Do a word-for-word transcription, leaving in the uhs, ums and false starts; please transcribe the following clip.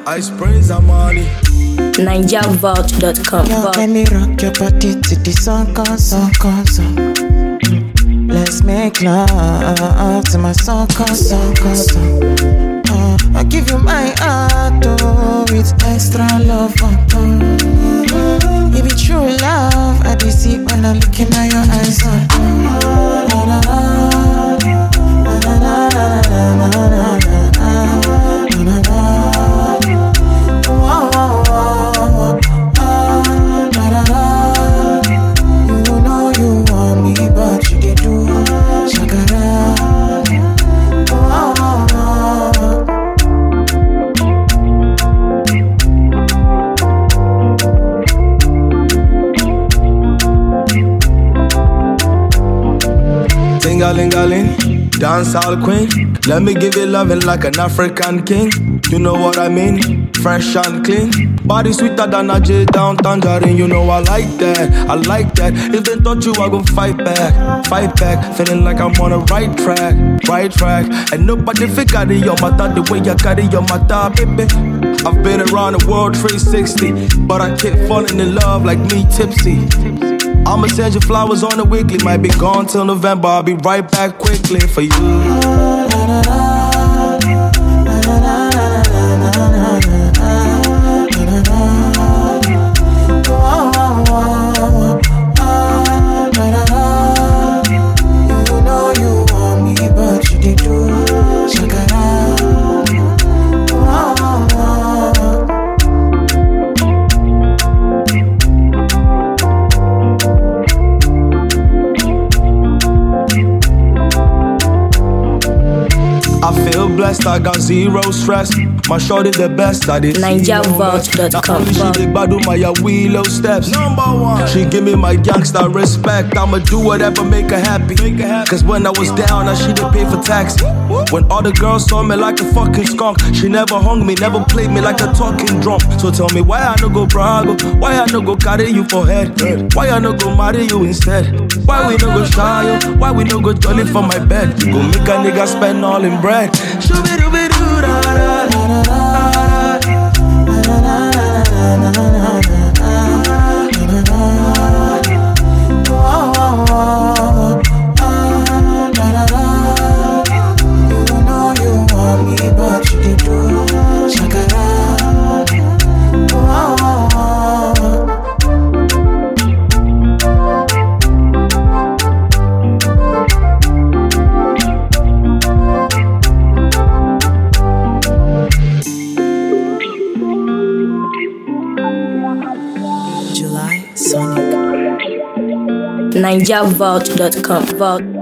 Ice Prince Amani. Niger Vault dot com. Yo, let me rock your body to the song, song, song, song. Let's make love to my song, song, song. Uh, I give you my heart, oh, with extra love, oh, oh. It be true love, I be see when I'm looking at your eyes, oh, oh. Na, na, na, na, na, na, na, na, na, na, na, na. Oh, oh, oh, oh, na, na, na. You know you want me, but you did do shakara. Oh, oh, oh. Ting-a-ling-a-ling, dancehall queen. Let me give you loving like an African king. You know what I mean? Fresh and clean. Body sweeter than a J down tangerine. You know I like that, I like that. If they thought you, I gon' fight back, fight back. Feeling like I'm on a right track, right track. And nobody figure out your matter the way you carry your matter, baby. I've been around the world three sixty, but I keep falling in love like me tipsy. I'ma send you flowers on the weekly. Might be gone till November. I'll be right back quickly for you. You know you want me, but you did do shakara. I feel blessed, I got zero stress. My shorty the best, I did Niger Vault dot com. She did badu my willow steps. Number one. She give me my gangsta respect. I'ma do whatever make her happy. Cause when I was down, now she did pay for taxi. When all the girls saw me like a fucking skunk, she never hung me, never played me like a talking drum. So tell me why I no go brag, why I no go carry you for head, why I no go marry you instead, why we no go shy you, why we no go jolly for my bed. Go make a nigga spend all in bread. Niger Vault dot com. Vault.